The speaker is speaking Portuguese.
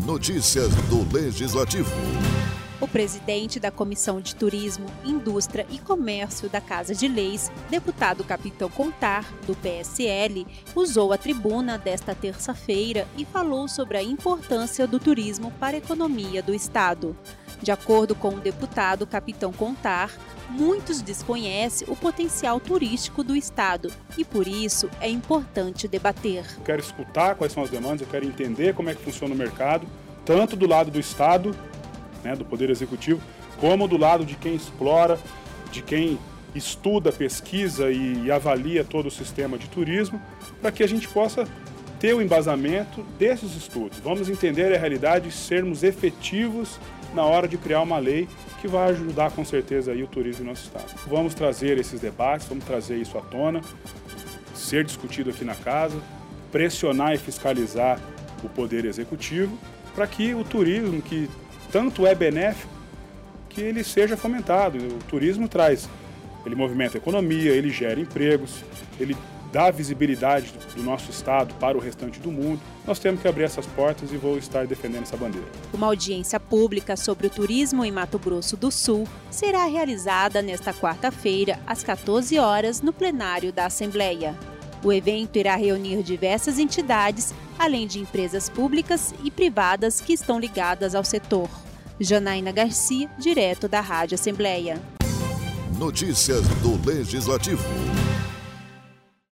Notícias do Legislativo. O presidente da Comissão de Turismo, Indústria e Comércio da Casa de Leis, deputado Capitão Contar, do PSL, usou a tribuna desta terça-feira e falou sobre a importância do turismo para a economia do Estado. De acordo com o deputado Capitão Contar, muitos desconhecem o potencial turístico do Estado e, por isso, é importante debater. Eu quero escutar quais são as demandas, eu quero entender como é que funciona o mercado, tanto do lado do Estado, do Poder Executivo, como do lado de quem explora, de quem estuda, pesquisa e avalia todo o sistema de turismo, para que a gente possa ter o embasamento desses estudos. Vamos entender a realidade e sermos efetivos na hora de criar uma lei que vai ajudar com certeza aí o turismo no nosso estado. Vamos trazer esses debates, vamos trazer isso à tona, ser discutido aqui na casa, pressionar e fiscalizar o Poder Executivo para que o turismo, que tanto é benéfico, que ele seja fomentado. O turismo ele movimenta a economia, ele gera empregos, ele dá visibilidade do nosso estado para o restante do mundo. Nós temos que abrir essas portas e vou estar defendendo essa bandeira. Uma audiência pública sobre o turismo em Mato Grosso do Sul será realizada nesta quarta-feira, às 14 horas, no plenário da Assembleia. O evento irá reunir diversas entidades, além de empresas públicas e privadas que estão ligadas ao setor. Janaína Garcia, direto da Rádio Assembleia. Notícias do Legislativo.